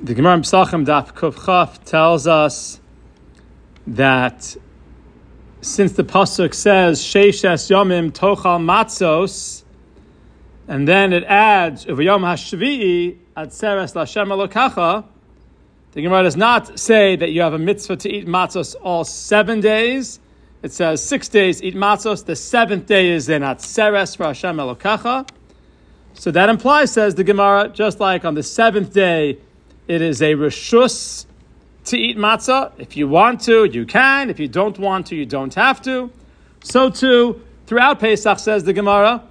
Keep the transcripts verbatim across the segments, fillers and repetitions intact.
The Gemara in Pesachim Daf Kuf Chaf tells us that since the pasuk says Sheishes Yomim Tochal Matzos, and then it adds Uvayom Hashvi'i Atzeres Lashem Elokacha, the Gemara does not say that you have a mitzvah to eat matzos all seven days. It says six days eat matzos. The seventh day is in Atzeres for Hashem Elokacha. So that implies, says the Gemara, just like on the seventh day, it is a reshus to eat matzah. If you want to, you can. If you don't want to, you don't have to. So too, throughout Pesach, says the Gemara,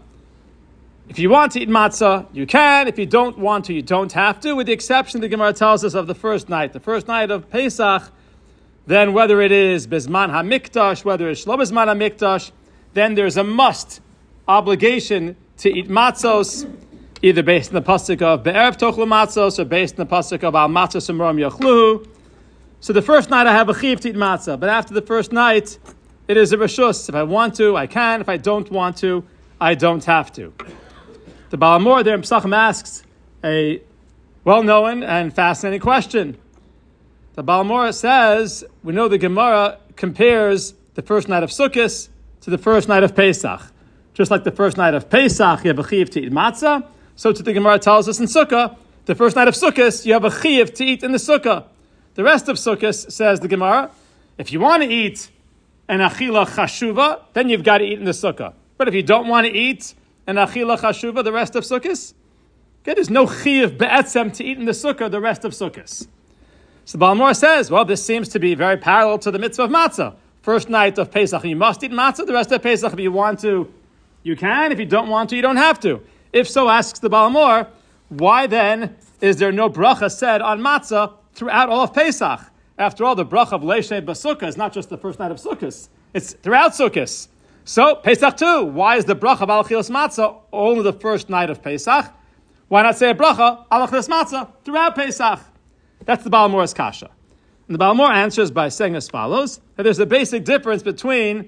if you want to eat matzah, you can. If you don't want to, you don't have to, with the exception, the Gemara tells us, of the first night. The first night of Pesach, then whether it is Bizman HaMikdash, whether it's Shlo Bizman HaMikdash, then there's a must, obligation to eat matzos, either based on the pasuk of Be'erev Tochlu Matzos or based on the pasuk of Al Matzos Umrom Yochluhu. So the first night I have a chiv to eat matzah, but after the first night, it is a reshus. If I want to, I can. If I don't want to, I don't have to. The Baal Mor there in Pesachim asks a well-known and fascinating question. The Baal Mor says, we know the Gemara compares the first night of Sukkot to the first night of Pesach. Just like the first night of Pesach, you have a chiv to eat matzah, so to the Gemara tells us in Sukkah, the first night of Sukkot, you have a chiv to eat in the Sukkah. The rest of Sukkot, says the Gemara, if you want to eat an achila chashuva, then you've got to eat in the Sukkah. But if you don't want to eat an achila chashuva the rest of Sukkot, okay, there's no chiv be'etzem to eat in the Sukkah the rest of Sukkot. So Baal Mor says, well, this seems to be very parallel to the mitzvah of matzah. First night of Pesach, you must eat matzah. The rest of Pesach, if you want to, you can. If you don't want to, you don't have to. If so, asks the Baal Mor, why then is there no bracha said on matzah throughout all of Pesach? After all, the bracha of Leishay B'Sukkah is not just the first night of Sukkot. It's throughout Sukkot. So, Pesach too, why is the bracha of Al Achilas Matzah only the first night of Pesach? Why not say a bracha Al Achilas Matzah throughout Pesach? That's the Baal Mor's kasha. And the Baal Mor answers by saying as follows, that there's a basic difference between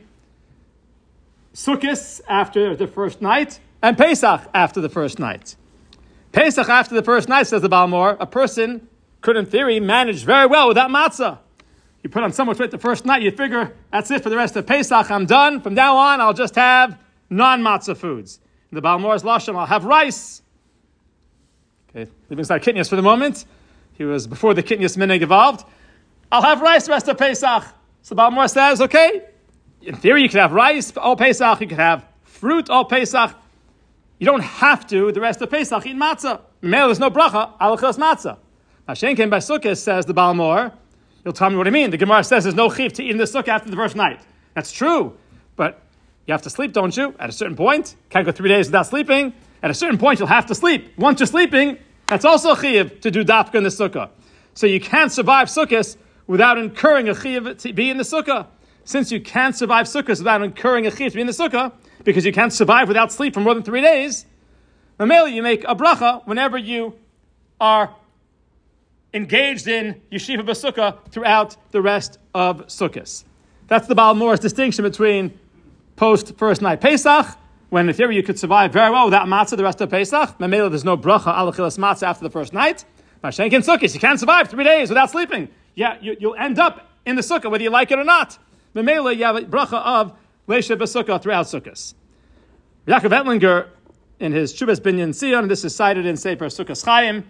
Sukkot after the first night and Pesach after the first night. Pesach after the first night, says the Baal Mor, a person could, in theory, manage very well without matzah. You put on so much weight the first night, you figure, that's it for the rest of Pesach, I'm done. From now on, I'll just have non-matzah foods. In the Baal Mor's lashon, I'll have rice. Okay, leaving aside kitnius for the moment. He was before the kitnius minhag evolved. I'll have rice the rest of Pesach. So the Baal Mor says, okay, in theory, you could have rice all Pesach, you could have fruit all Pesach. You don't have to, the rest of Pesach, eat matzah. Mele, there's no bracha, Al Achilas Matzah. Now, Shein came by Sukkot, says the Baal Mor. You'll tell me what I mean. The Gemara says there's no chiv to eat in the Sukkah after the first night. That's true, but you have to sleep, don't you? At a certain point, can't go three days without sleeping. At a certain point, you'll have to sleep. Once you're sleeping, that's also a chiv to do dafka in the Sukkah. So you can't survive Sukkot without incurring a chiv to be in the Sukkah. Since you can't survive Sukkot without incurring a chiv to be in the Sukkah, because you can't survive without sleep for more than three days, Mamela, you make a bracha whenever you are engaged in Yeshiva B'Sukkah throughout the rest of Sukkot. That's the Baal Mor's distinction between post first night Pesach, when in theory you could survive very well without matzah the rest of Pesach. Mamela, there's no bracha Al Achilas Matzah after the first night. Mashenk in Sukkot, you can't survive three days without sleeping. Yeah, you, you'll end up in the Sukkah whether you like it or not. Mamela, you have a bracha of Leisha B'Sukkah throughout Sukkot. Yaakov Ettlinger, in his Shuvas Binyan Sion, and this is cited in Sefer Sukkos Chaim,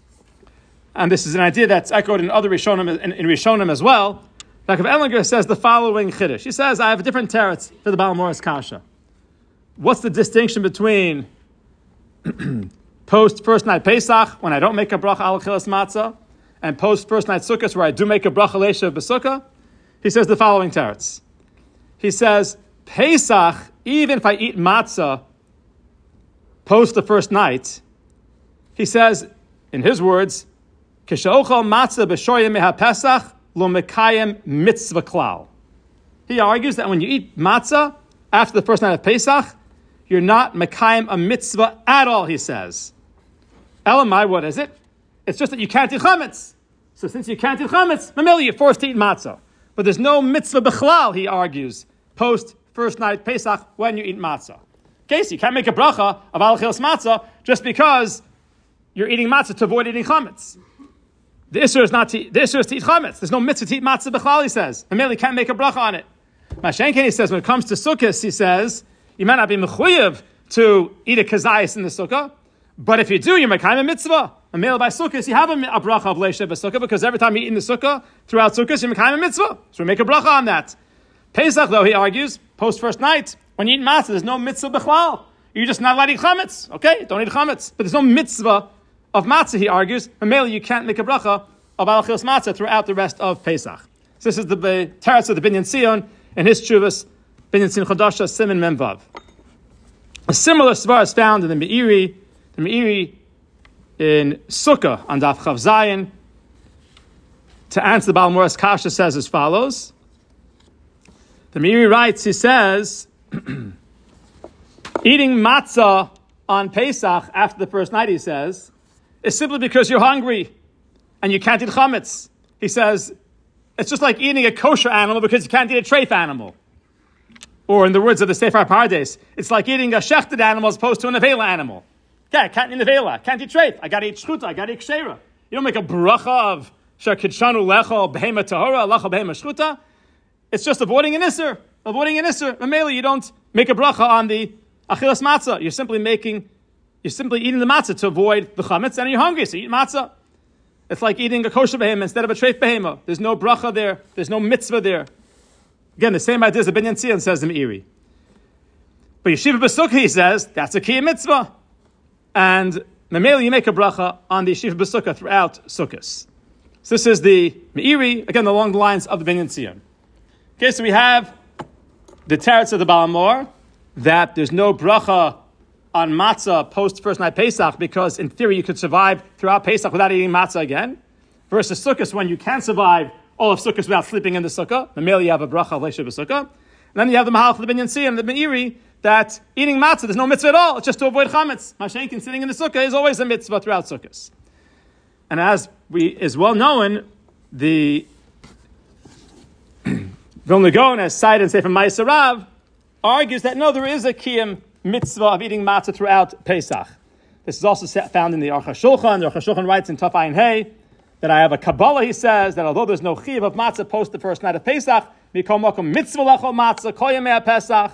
and this is an idea that's echoed in other Rishonim, in, in Rishonim as well. Yaakov Ettlinger says the following chiddush. He says, I have a different teretz for the Baal Mor's kasha. What's the distinction between post first night Pesach, when I don't make a bracha Al Achilas Matzah, and post first night Sukkot, where I do make a bracha Leisha B'Sukkah? He says the following teretz. He says, Pesach, even if I eat matzah post the first night, he says, in his words, K'she'ochal matzah b'shoyim meha Pesach lo mekayem mitzvah klal. He argues that when you eat matzah after the first night of Pesach, you're not mekayem a mitzvah at all, he says. Elamai, what is it? It's just that you can't eat chametz. So since you can't eat chametz, mamili, you're forced to eat matzah. But there's no mitzvah b'chlal, he argues, post first night Pesach when you eat matzah. Okay, so you can't make a bracha of Al Achilas Matzah just because you're eating matzah to avoid eating chametz. The Isser is not to, the Isser is to eat chametz. There's no mitzvah to eat matzah b'chlal, he says. Mamela, you can't make a bracha on it. Mashenken, he says, when it comes to sukkahs, he says, you might not be mechuyev to eat a kazayis in the sukkah, but if you do, you're mekayim a mitzvah. Mamela by sukkahs, you have a, a bracha of leisha b'sukkah, because every time you eat in the sukkah, throughout sukkahs, you're mekayim a mitzvah. So we make a bracha on that. Pesach, though, he argues, post first night, when you eat matzah, there's no mitzvah b'chlal. You're just not allowed to eat chametz. Okay, don't eat chametz. But there's no mitzvah of matzah, he argues. Mamela, you can't make a bracha of al-achilas matzah throughout the rest of Pesach. So this is the teretz of the Binyan Sion and his tshuvas, Binyan Sion Chodasha, Siman Memvav. A similar svar is found in the Meiri, the Meiri in Sukkah on Daf Chav Zayin. To answer the Baal Moras Kasha says as follows. The Meiri writes, he says, eating matzah on Pesach after the first night, he says, is simply because you're hungry and you can't eat chametz. He says, it's just like eating a kosher animal because you can't eat a treif animal. Or in the words of the Sefer Pardes, it's like eating a shechted animal as opposed to an avela animal. Okay, I can't eat avela, can't eat treif, I got to eat shchuta, I got to eat kshera. You don't make a bracha of shakidshanu lechol behema tahora, lechol behema shchuta. It's just avoiding an isser, avoiding an isser. Mamela, you don't make a bracha on the achilas matzah. You're simply making, you're simply eating the matzah to avoid the chametz, and you're hungry, so you eat matzah. It's like eating a kosher behema instead of a treif behema. There's no bracha there. There's no mitzvah there. Again, the same idea as the Binyan Sion says in Meiri. But Yeshiva B'Sukkah, he says, that's a key mitzvah. And Mamela, you make a bracha on the Yeshiva B'Sukkah throughout Sukkos. So this is the Meiri, again, along the lines of the Binyan Sion. Okay, so we have the teretz of the Baal Mor, that there's no bracha on matzah post first night Pesach, because in theory you could survive throughout Pesach without eating matzah again, versus Sukkos when you can survive all of Sukkos without sleeping in the sukkah. Mamela, you have a bracha of leisha b'sukkah. And then you have the Mahalach of the Binyan Sion, the Meiri, that eating matzah, there's no mitzvah at all. It's just to avoid chametz. Mashenkin, sitting in the sukkah, is always a mitzvah throughout Sukkos. And as we is well known, the Vilna Gaon, as cited in Sefer Ma'aser Rav, argues that no, there is a kiyum mitzvah of eating matzah throughout Pesach. This is also found in the Aruch HaShulchan. The Aruch HaShulchan writes in Taf Ayin Hey that I have a Kabbalah, he says, that although there's no chiyuv of matzah post the first night of Pesach, mikol makom mitzvah lechol matzah kol yemei Pesach.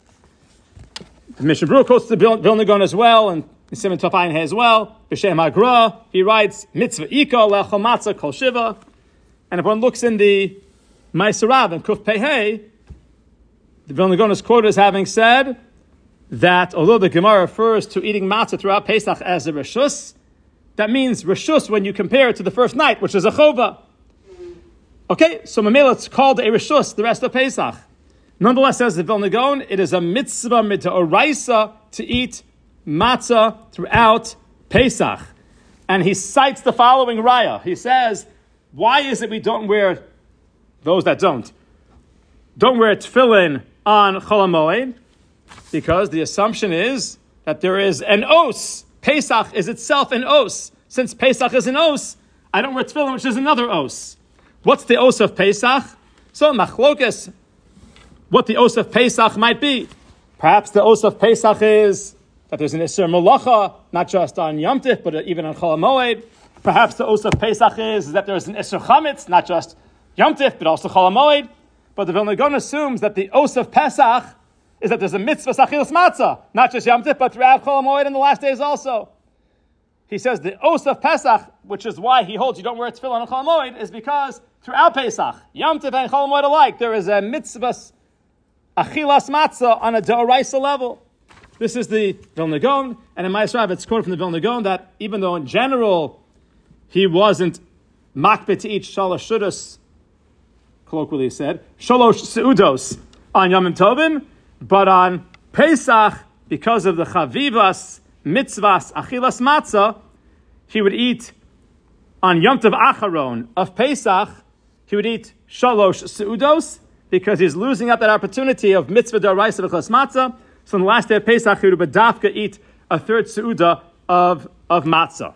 The Mishnah Berurah quotes the Vilna Gaon as well, and Simon Taf Ayin Hey as well. B'Shem Hagra, he writes, mitzvah ika lechol matzah kol shiva. And if one looks in the Ma'aser Rav and Kuf Pei Hey, the Vilna Gaon is quoted as having said that although the Gemara refers to eating matzah throughout Pesach as a reshus, that means reshus when you compare it to the first night, which is a chova. Okay, so Mamela, it's called a reshus the rest of Pesach. Nonetheless, says the Vilna Gaon, it is a mitzvah midoraisa to eat matzah throughout Pesach. And he cites the following raya. He says, why is it we don't wear, those that don't, don't wear tefillin on Chol HaMoed? Because the assumption is that there is an os. Pesach is itself an os. Since Pesach is an os, I don't wear tefillin, which is another os. What's the os of Pesach? So machlokas, what the os of Pesach might be. Perhaps the os of Pesach is that there's an Isser Malacha, not just on Yom Tif, but even on Chol HaMoed. Perhaps the os of Pesach is that there's an Isser Chametz, not just Yom Tif, but also Chol HaMoed. But the Vilna Gaon assumes that the os of Pesach is that there's a mitzvah sachilas matzah, not just Yom Tif, but throughout Chol HaMoed in the last days also. He says the os of Pesach, which is why he holds you don't wear tefillin on Chol HaMoed, is because throughout Pesach, Yom Tif and Chol HaMoed alike, there is a mitzvah achilas matzah on a d'oraisa level. This is the Vilna Gaon, and in Ma'aser Rav it's quoted from the Vilna Gaon that even though in general he wasn't makbid to eat shalosh shudas, colloquially said, shalosh seudos on Yom Tovim, but on Pesach, because of the chavivas, mitzvahs, achilas matzah, he would eat on Yom Tov Acharon of Pesach, he would eat shalosh seudos, because he's losing out that opportunity of mitzvah d'oraisa v'chilas matzah. So on the last day of Pesach, he would bedafka eat a third seuda of, of matzah.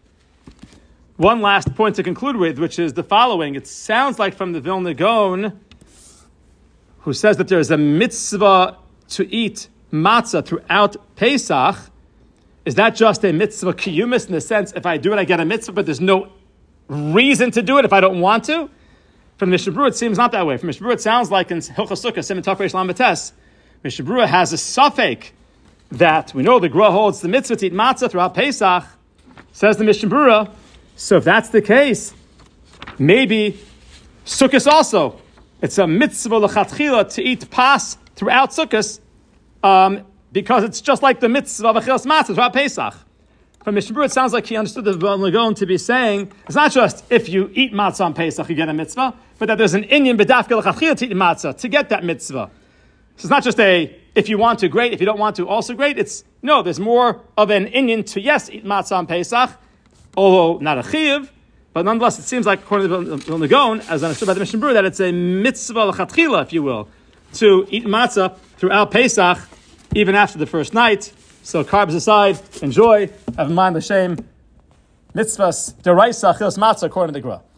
One last point to conclude with, which is the following. It sounds like from the Vilna Gaon, who says that there is a mitzvah to eat matzah throughout Pesach. Is that just a mitzvah kiyumis in the sense, if I do it, I get a mitzvah, but there's no reason to do it if I don't want to? From Mishnah Berurah, it seems not that way. From Mishnah Berurah, it sounds like in Hilchos Sukkah, Siman Tov Reish Lamed Tes, Mishnah Berurah has a suffix that we know the Gra holds the mitzvah to eat matzah throughout Pesach, says the Mishnah Berurah. So if that's the case, maybe Sukkot also, it's a mitzvah l'chatchila to eat pas throughout Sukkot, um, because it's just like the mitzvah of achilas matzah throughout Pesach. From Mishnah Berurah, it sounds like he understood the Vilna Gaon to be saying it's not just if you eat matzah on Pesach you get a mitzvah, but that there's an inyan b'dafka l'chatchila to eat matzah to get that mitzvah. So it's not just a if you want to, great. If you don't want to, also great. It's no. There's more of an inyan to yes eat matzah on Pesach, although not a chiyuv, but nonetheless it seems like according to the Vilna Gaon, as understood by the Mishnah Berurah, that it's a mitzvah l'chatchila, if you will, to eat matzah throughout Pesach, even after the first night. So carbs aside, enjoy. Have in mind the shame mitzvahs deraisa achilas matzah according to the Gra.